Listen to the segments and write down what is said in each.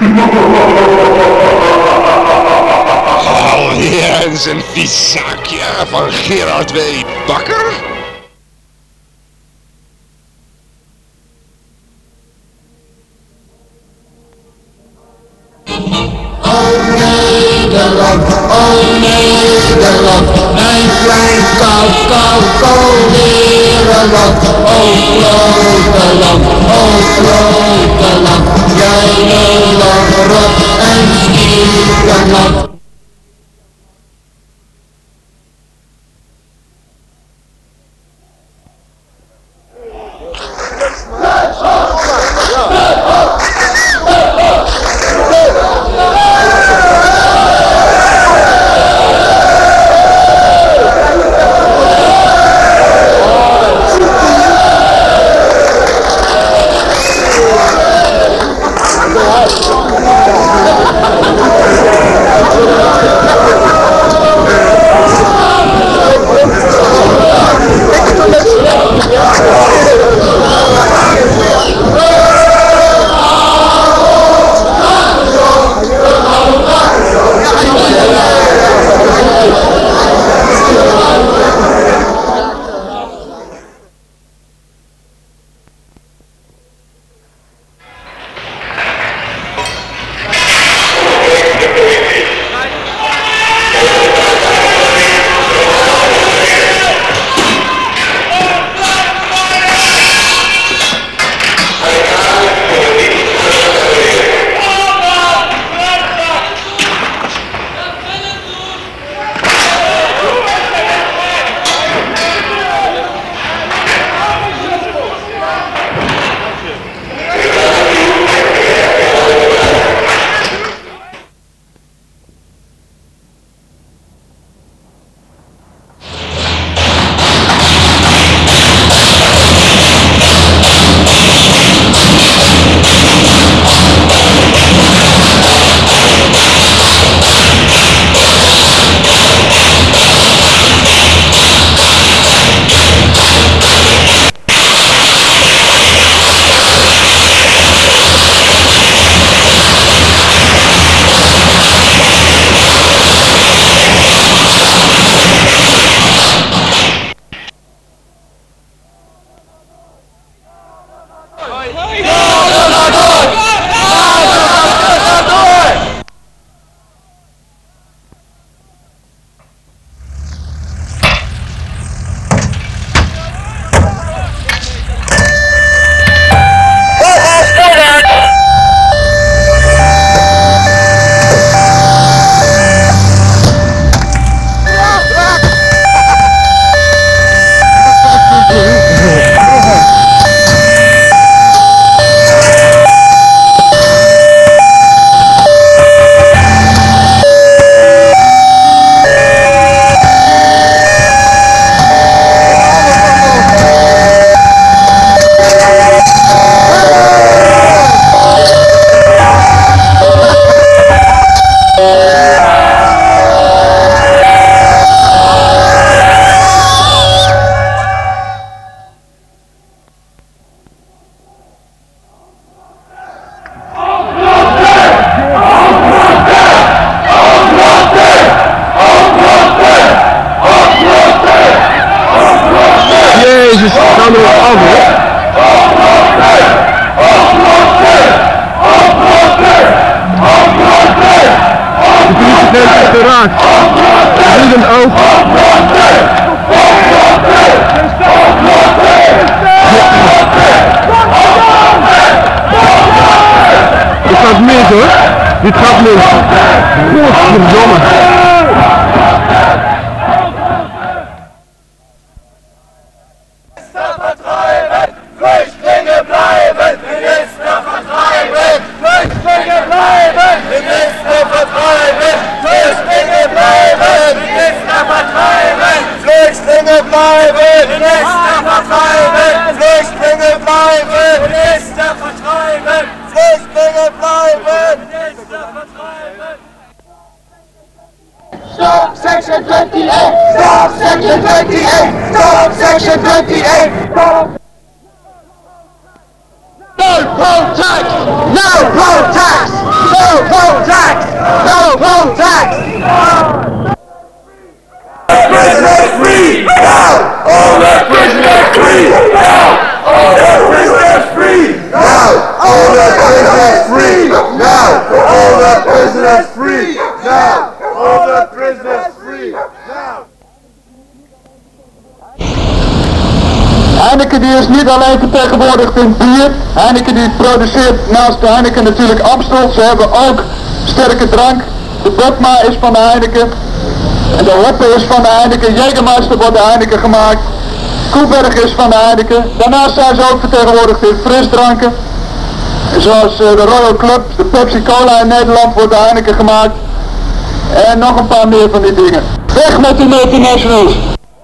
Alweer eens een vies zaakje van Gerard W. Bakker? Oh Nederland, mijn klein koud Nederland. Oh grote land, jij Nederland, rot en Schiereiland. geraakt. Bloedend oog. Dit gaat mis hoor. Dit gaat mis. Godverdomme. Flüchtlinge bleiben, Minister vertreiben, Flüchtlinge bleiben, Minister vertreiben, Flüchtlinge bleiben, Minister vertreiben, Flüchtlinge bleiben, Minister vertreiben, Flüchtlinge bleiben, Minister vertreiben, Flüchtlinge bleiben, Minister vertreiben. Stop Section 28! Stop Section 28! Stop Section 28! Stop! No poll tax! No poll tax! No poll tax! No poll tax! Prisoners free now! All the prisoners free now! All the prisoners free now! All the prisoners free now! All the prisoners free now! All the prisoners free now! Heineken die is niet alleen vertegenwoordigd in bier. Heineken die produceert naast de Heineken natuurlijk Amstel. Ze hebben ook sterke drank. De Bokma is van de Heineken. En de Hoppe is van de Heineken. Jägermeister wordt de Heineken gemaakt. Koeberg is van de Heineken. Daarnaast zijn ze ook vertegenwoordigd in frisdranken. Zoals de Royal Club, de Pepsi Cola in Nederland wordt de Heineken gemaakt. En nog een paar meer van die dingen. Weg met die multinationals!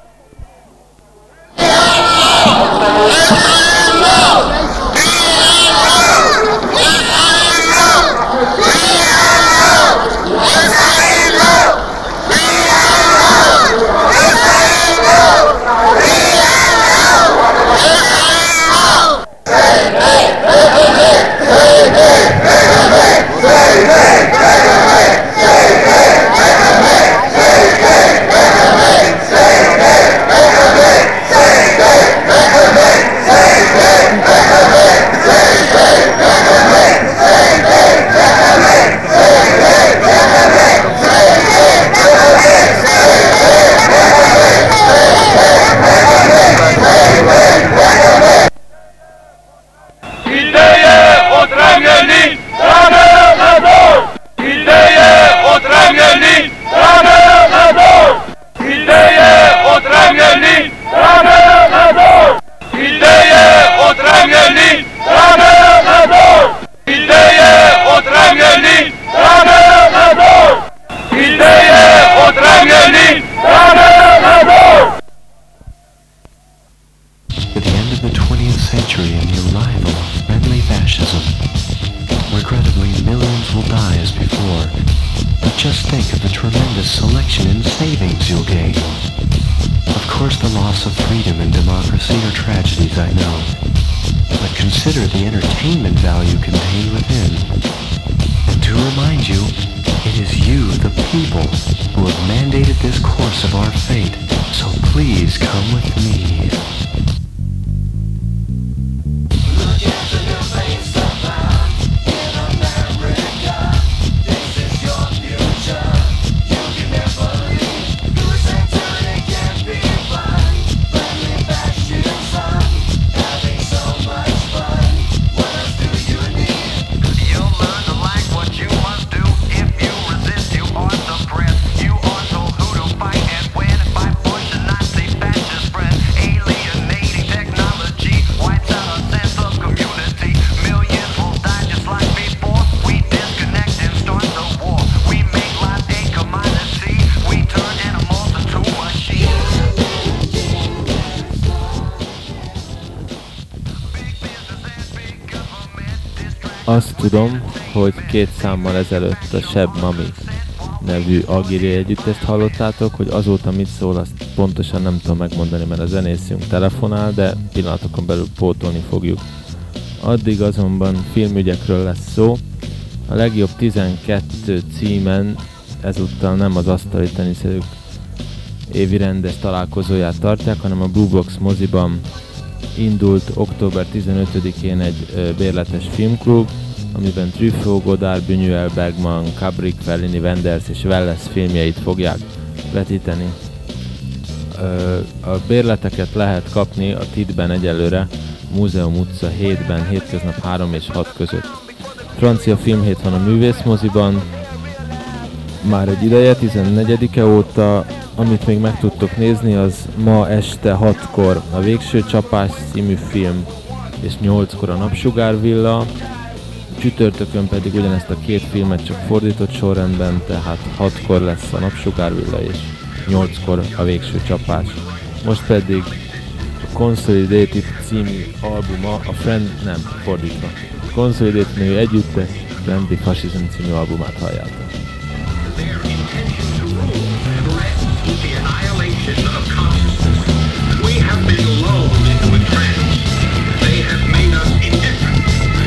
With the end of the 20th century and the arrival of friendly fascism, regrettably millions will die as before. But just think of the tremendous selection and savings you'll gain. Of course the loss of freedom and democracy are tragedies, I know. But consider the entertainment value contained within. And to remind you, it is you, the people, who have mandated this course of our fate. So please come with me. Azt tudom, hogy 2 számmal ezelőtt a Sheb Mami nevű algériai együttest hallottátok, hogy azóta mit szól, azt pontosan nem tudom megmondani, mert a zenészünk telefonál, de pillanatokon belül pótolni fogjuk. Addig azonban filmügyekről lesz szó. A legjobb 12 címen ezúttal nem az asztali teniszezők évi rendes találkozóját tartják, hanem a Blue Box moziban indult október 15-én egy bérletes filmklub, amiben Truffaut, Godard, Buñuel, Bergman, Kubrick, Fellini, Wenders és Welles filmjeit fogják vetíteni. A bérleteket lehet kapni a TID-ben egyelőre Múzeum utca 7-ben hétköznap 3 és 6 között. Francia filmhét van a Művészmoziban, már egy ideje, 14-e óta. Amit még meg tudtok nézni, az ma este 6-kor a Végső Csapás című film, és 8-kor a Napsugárvilla. Csütörtökön pedig ugyanezt a 2 filmet csak fordított sorrendben, tehát 6-kor lesz a Napsugárvilla és 8-kor a Végső Csapás. Most pedig a Consolidated című albuma, a Consolidated nevű együttes Friendly Fascism című albumát halljátok. The annihilation of consciousness. We have been lulled into a trance. They have made us indifferent.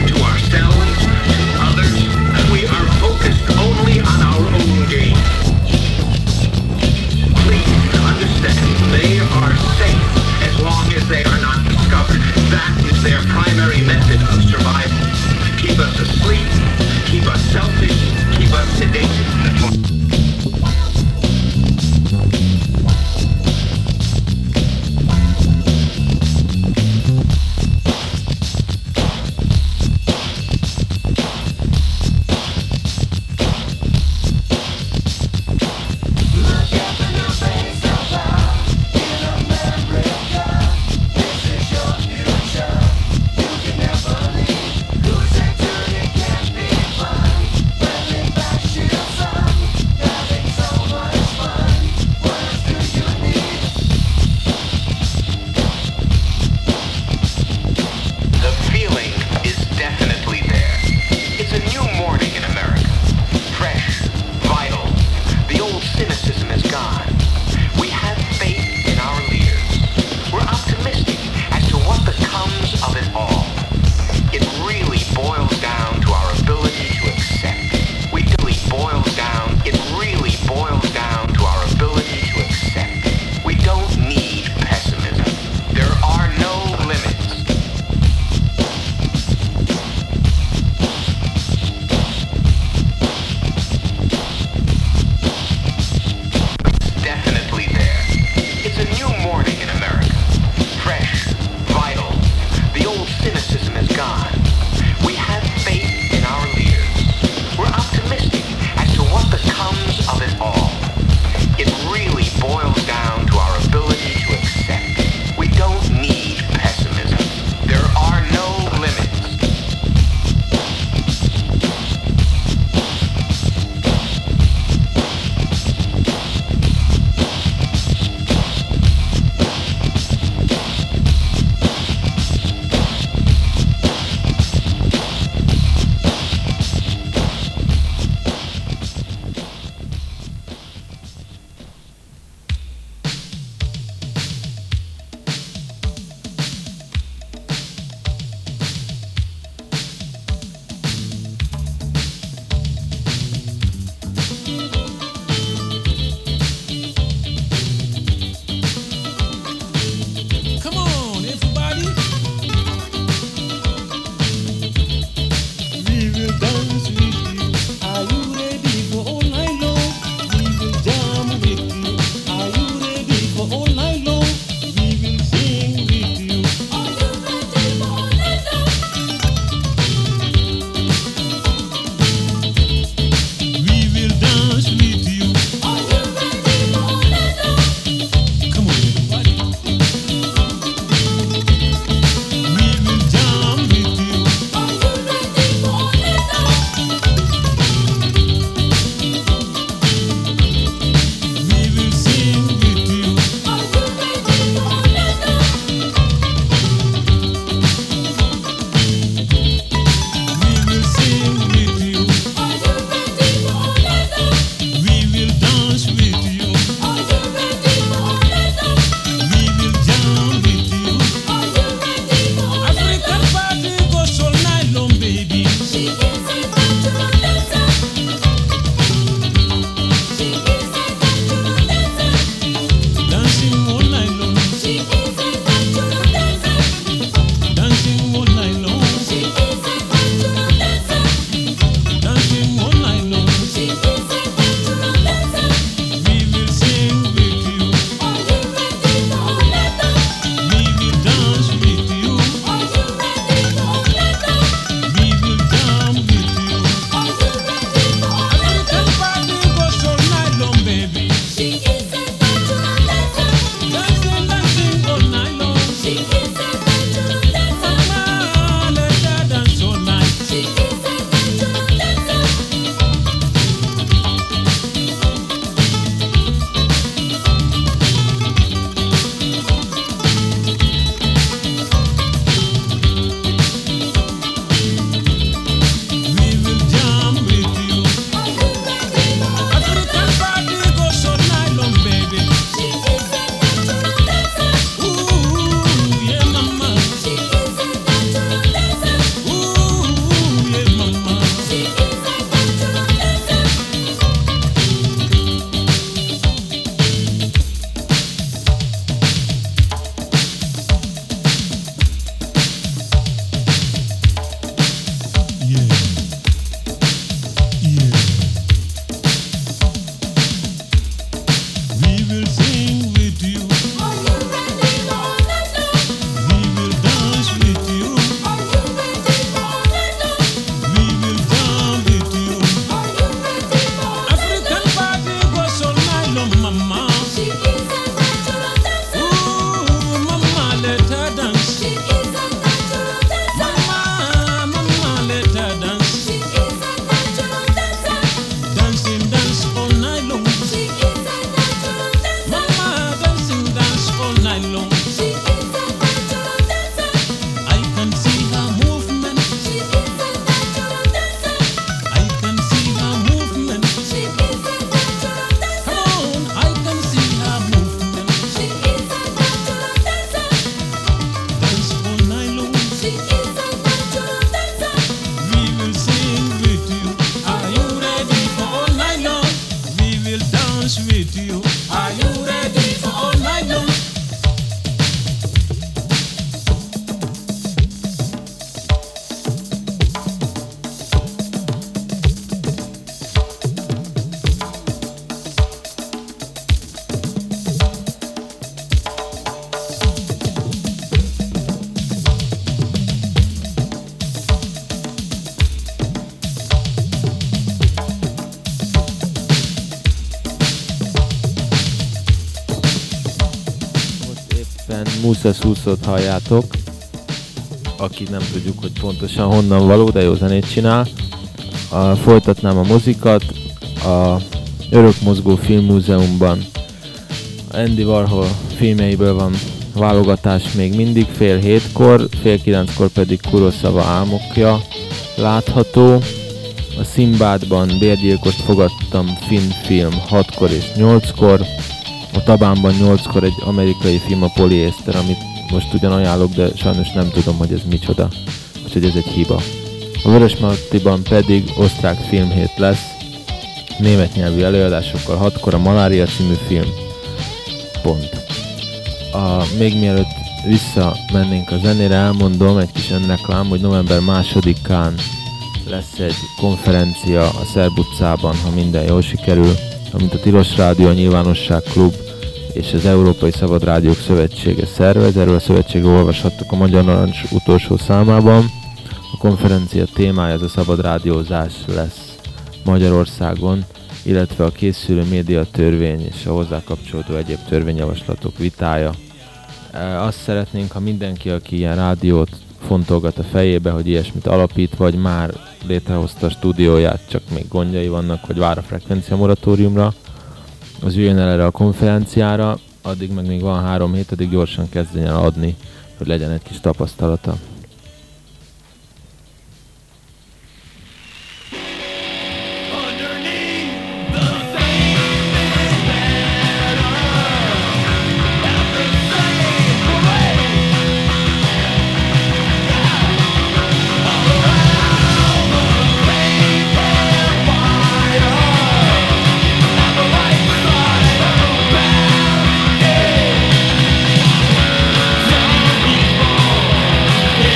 éppen Musa Susot halljátok, aki nem tudjuk, hogy pontosan honnan való, de jó zenét csinál. Folytatnám a mozikat. A Örökmozgó Filmmúzeumban Andy Warhol filmjeiből van válogatás még mindig 6:30, 8:30 pedig Kurosawa álmokja látható. A Szimbádban Bérgyilkost fogadtam finn film 6 és 8. A Tabánban 8 egy amerikai film, a Poliészter, amit most ugyan ajánlok, de sajnos nem tudom, hogy ez micsoda, úgyhogy ez egy hiba. A Vörösmartyban pedig osztrák filmhét lesz, német nyelvű előadásokkal 6 a Malária című film. Pont. Még mielőtt visszamennénk a zenére, elmondom egy kis önreklám, hogy november 2-án lesz egy konferencia a Szerb utcában, ha minden jól sikerül, amit a Tilos Rádió, a Nyilvánosság Klub és az Európai Szabad Rádiók Szövetsége szervez. Erről a szövetségről olvashattok a Magyar Narancs utolsó számában. A konferencia témája az a szabad rádiózás lesz Magyarországon, illetve a készülő médiatörvény és a hozzá kapcsolódó egyéb törvényjavaslatok vitája. Azt szeretnénk, ha mindenki, aki ilyen rádiót fontolgat a fejébe, hogy ilyesmit alapít, vagy már létrehozta a stúdióját, csak még gondjai vannak, hogy vár a frekvencia moratóriumra, az üljön el erre a konferenciára, addig meg még van 3 hét, addig gyorsan kezdjen el adni, hogy legyen egy kis tapasztalata. Yeah.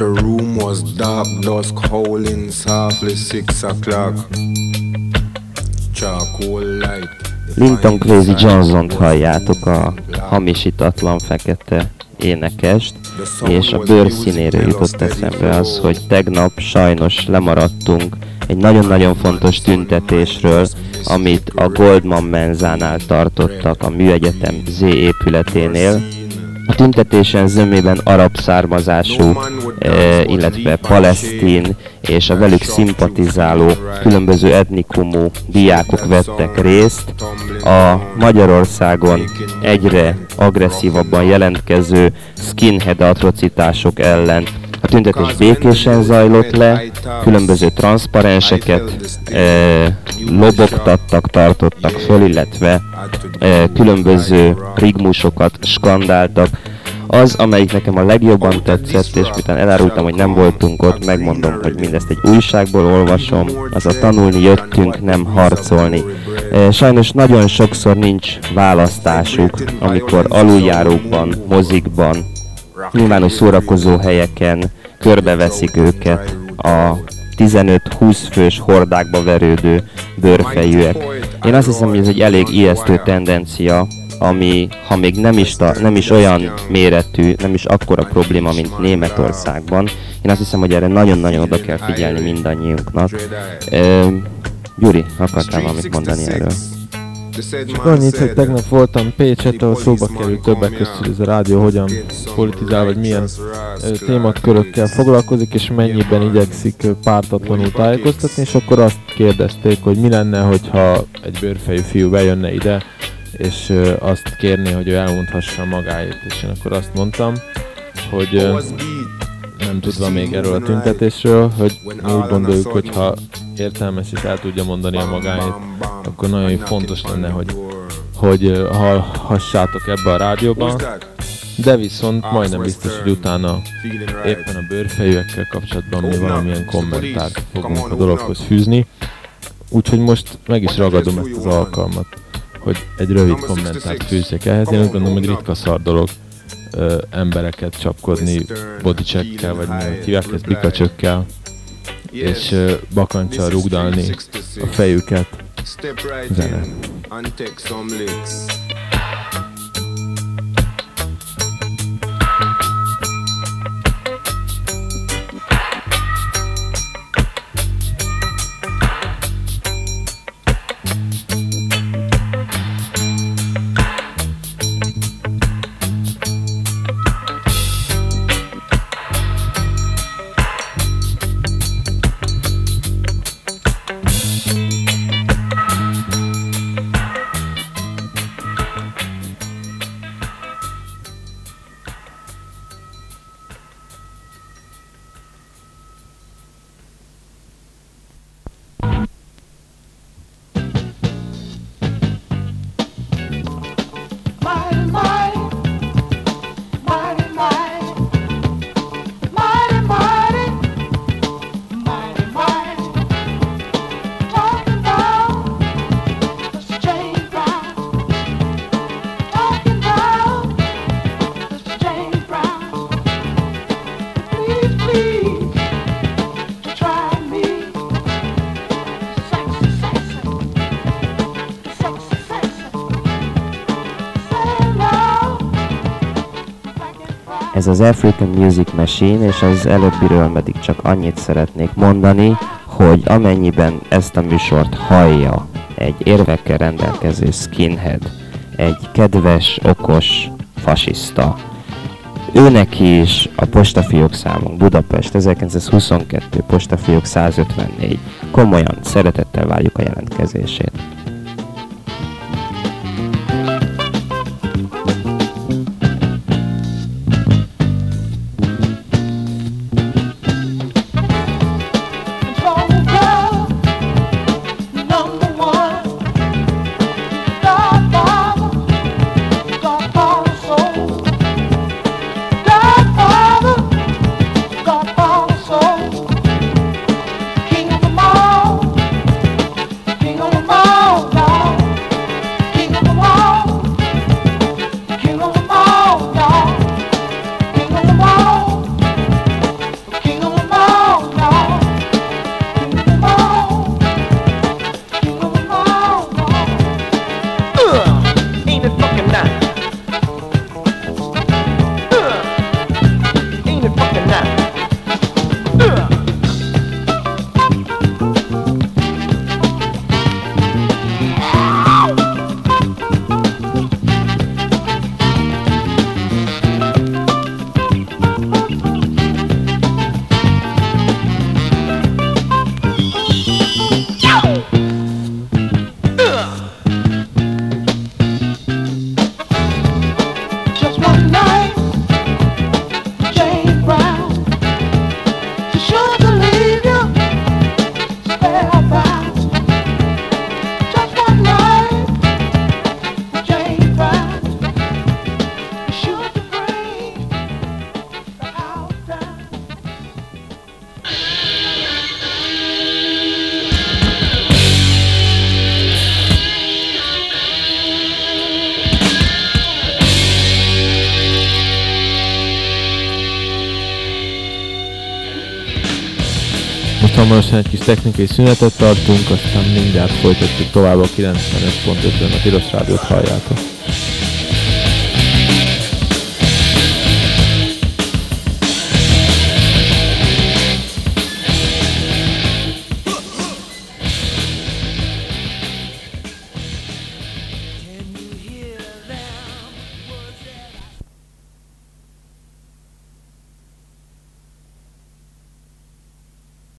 The room was dark, dusk howling softly 6 o'clock. Charcoal light. Linton Kwesi Johnson-t halljátok, a hamisítatlan fekete énekest, és a bőrszínéről jutott eszembe az, hogy tegnap sajnos lemaradtunk egy nagyon-nagyon fontos tüntetésről, amit a Goldman Menzánál tartottak a Műegyetem Z épületénél. A tüntetésen zömében arab származású, illetve palesztin és a velük szimpatizáló különböző etnikumú diákok vettek részt. A Magyarországon egyre agresszívabban jelentkező skinhead atrocitások ellen. A tüntetés békésen zajlott le, különböző transzparenseket lobogtattak, tartottak föl, illetve különböző rigmusokat skandáltak. Az, amelyik nekem a legjobban tetszett, és miután elárultam, hogy nem voltunk ott, megmondom, hogy mindezt egy újságból olvasom, az a tanulni jöttünk, nem harcolni. Sajnos nagyon sokszor nincs választásuk, amikor aluljárókban, mozikban, nyilvános szórakozó helyeken körbeveszik őket a 15-20 fős hordákba verődő bőrfejűek. Én azt hiszem, hogy ez egy elég ijesztő tendencia, ami, ha még nem is olyan méretű, nem is akkora probléma, mint Németországban, én azt hiszem, hogy erre nagyon-nagyon oda kell figyelni mindannyiunknak. Gyuri, akartál valamit mondani erről? Csak annyit, hogy tegnap voltam Pécset, ahol szóba került többek között, ez a rádió hogyan politizál, vagy milyen témakörökkel foglalkozik, és mennyiben igyekszik pártatlanul tájékoztatni, és akkor azt kérdezték, hogy mi lenne, hogyha egy bőrfejű fiú bejönne ide, és azt kérné, hogy ő elmondhassa magáét, és én akkor azt mondtam, hogy nem tudva még erről a tüntetésről, hogy mi úgy gondoljuk, hogy ha értelmes és el tudja mondani a magáét, akkor nagyon fontos lenne, hogy hallhassátok ebbe a rádióban, de viszont majdnem biztos, hogy utána éppen a bőrfejűekkel kapcsolatban mi valamilyen kommentárt fogunk a dologhoz fűzni, úgyhogy most meg is ragadom ezt az alkalmat, hogy egy rövid kommentárt fűzzek ehhez. Én úgy gondolom, hogy ritka szar dolog embereket csapkodni bodycheckkel, vagy miért hívják ezt, bikacsökkel, és bakancsal rugdalni a fejüket. Zene. Ez az African Music Machine, és az előbbiről pedig csak annyit szeretnék mondani, hogy amennyiben ezt a műsort hallja egy érvekkel rendelkező skinhead, egy kedves, okos fasiszta, őneki is a postafiók számunk Budapest 1922, postafiók 154. Komolyan, szeretettel várjuk a jelentkezését. King of them all. hamarosan egy kis technikai szünetet tartunk, aztán mindjárt folytatjuk tovább a 95.5-ön, a Tilos Rádiót halljátok.